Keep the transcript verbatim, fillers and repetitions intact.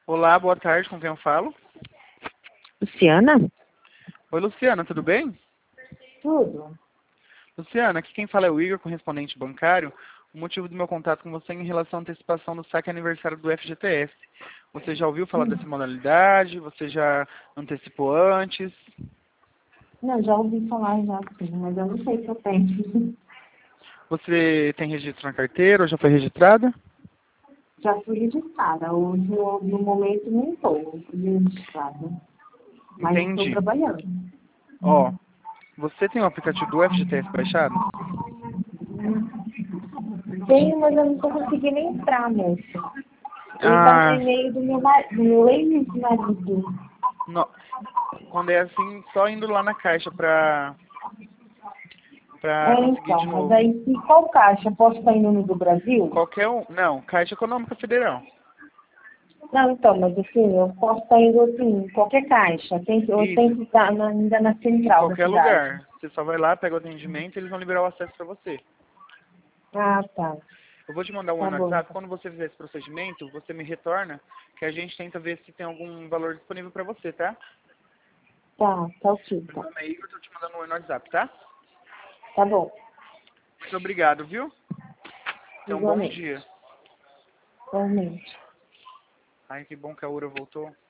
Olá, boa tarde, com quem eu falo? Luciana? Oi, Luciana, tudo bem? Tudo. Luciana, aqui quem fala é o Igor, correspondente bancário. O motivo do meu contato com você é em relação à antecipação do saque aniversário do F G T S. Você já ouviu falar dessa modalidade? Você já antecipou antes? Não, já ouvi falar já sim, mas eu não sei se eu tenho. Você tem registro na carteira ou já foi registrada? Já fui registrada. Hoje, no, no momento, não estou registrada. Mas estou Entendi. trabalhando. Ó, você tem o aplicativo do F G T S baixado? Tenho, mas eu não estou conseguindo entrar, moça. Ele está no Ah, e-mail do meu, ma- do meu ex-marido. não. Quando é assim, só indo lá na caixa pra, pra É, conseguir de então, mas novo. aí, e qual caixa? Posso estar indo no do Brasil? Qualquer um. Não, Caixa Econômica Federal. Não, então, mas assim, eu posso estar indo assim, em qualquer caixa. Tem que, eu tenho Isso, que estar na- ainda na em central da qualquer cidade. lugar. Você só vai lá, pega o atendimento e eles vão liberar o acesso para você. Ah, tá. Eu vou te mandar um oi Tá no bom, WhatsApp. então. Quando você fizer esse procedimento, você me retorna, que a gente tenta ver se tem algum valor disponível para você, tá? Tá, tá ok, Meu então. nome é Igor, tô te mandando um oi no WhatsApp, tá? Tá bom. Muito obrigado, viu? Então, bom Igualmente. dia. Igualmente. Ai, que bom que a Ura voltou.